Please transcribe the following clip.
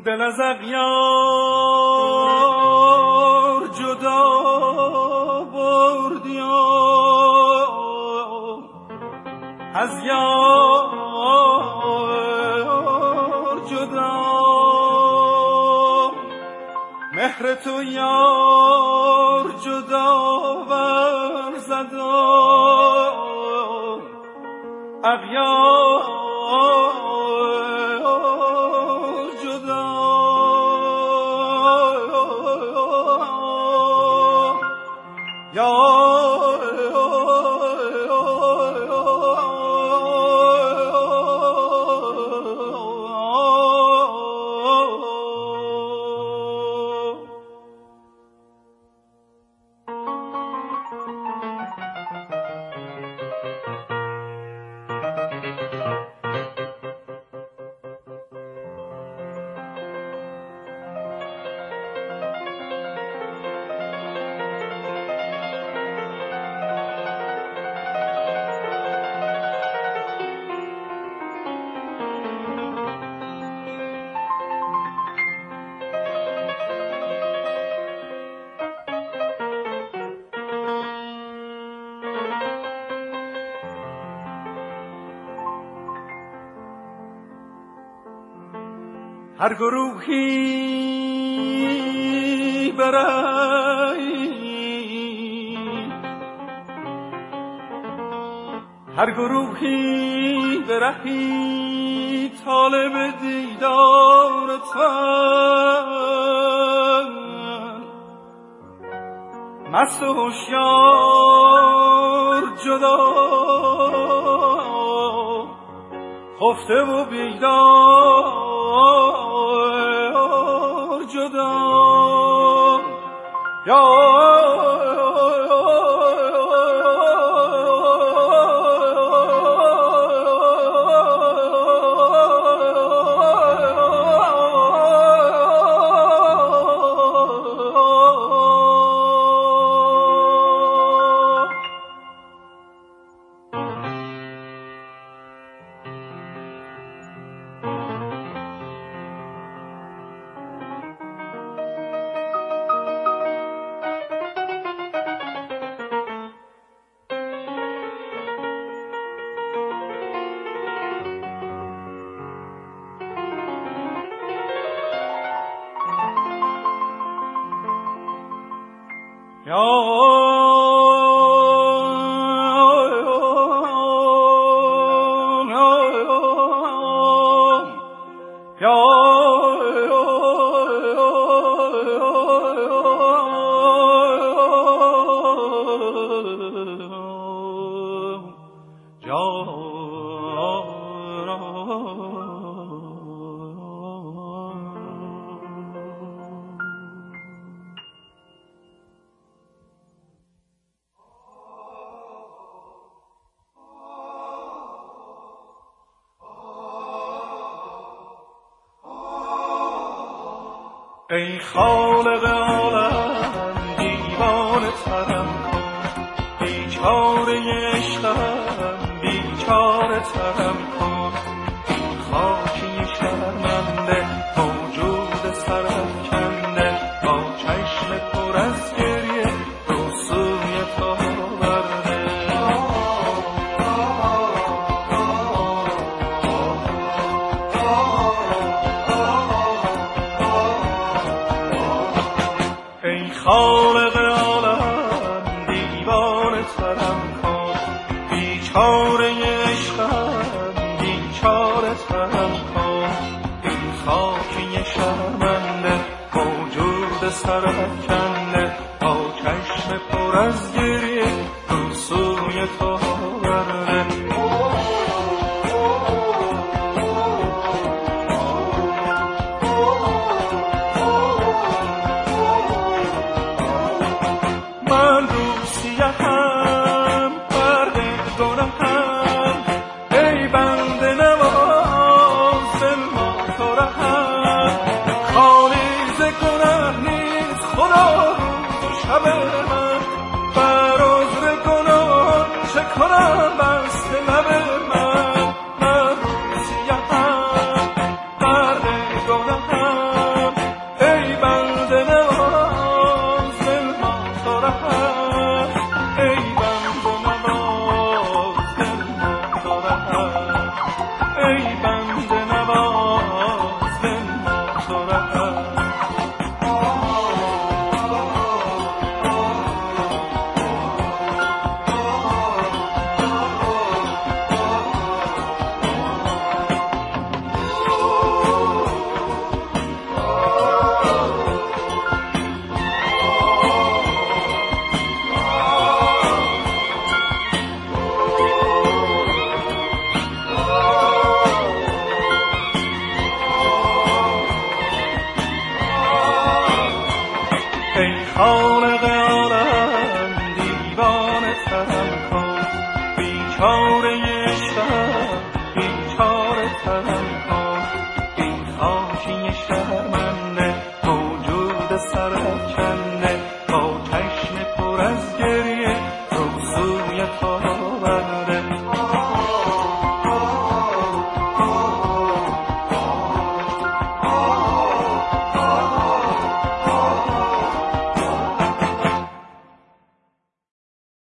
دل از اغیار جدا بردی از یار جدا مهر تو یار جدا ورزد اغیار هر گروهی برایی هر گروهی برهی طالب دیدار تن مست و هوشیار جدا خفته و بیدار جدا ای خالق عالم دیوانه ترم کن بیچاره عشقم بیچاره ترم کن این خاکی شرمنده موجود سرم کنده با چشم پر از گریه رو سوی تو برده خالق عالم دیوانه ترم کن بیچاره عشقم بیچاره ترم کن این خاکی شرمنده موجود سرکنده با چشم پر از گریه رو سوی تو برده کنم بست لب من سیاهم درد گناهم بیچاره عشقم بیچاره تنها این خاکی شرمنده موجود سرکنده با چشم پر از گریه روزوی تو